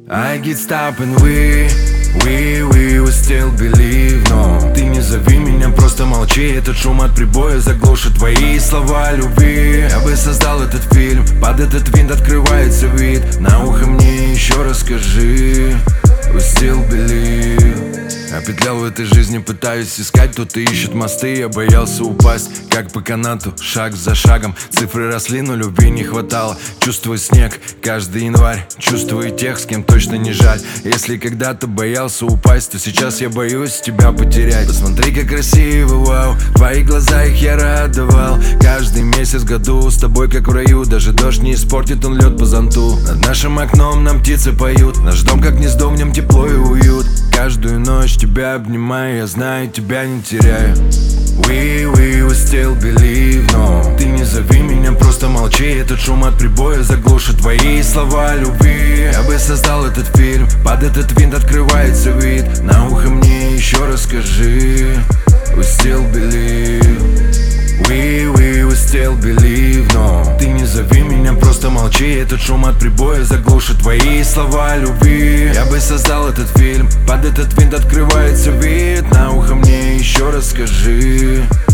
I get stop and we will still believe, no. Ты не зови меня, просто молчи. Этот шум от прибоя заглушит твои слова любви. Я бы создал этот фильм, под этот винт открывается вид. На ухо мне еще расскажи. We still believe. Я петлял в этой жизни, пытаюсь искать, кто-то ищет мосты. Я боялся упасть, как по канату, шаг за шагом. Цифры росли, но любви не хватало. Чувствую снег каждый январь, чувствую тех, с кем точно не жаль. Если когда-то боялся упасть, то сейчас я боюсь тебя потерять. Посмотри, как красиво, вау, твои глаза, их я радовал. Каждый месяц в году с тобой как в раю. Даже дождь не испортит, он лед по зонту. Над нашим окном нам птицы поют. Наш дом как гнездо, в нем тепло и уют. Каждую ночь тебя обнимаю, я знаю, тебя не теряю. We will still believe, no. Ты не зови меня, просто молчи. Этот шум от прибоя заглушит твои слова любви. Я бы создал этот фильм, под этот винт открывается вид. На ухо мне еще расскажи. We still believe. We will still believe, no. Ты не зови меня, просто молчи. Этот шум от прибоя заглушит твои слова любви. Я бы создал этот фильм, под этот винт открывается вид. На ухо мне еще расскажи.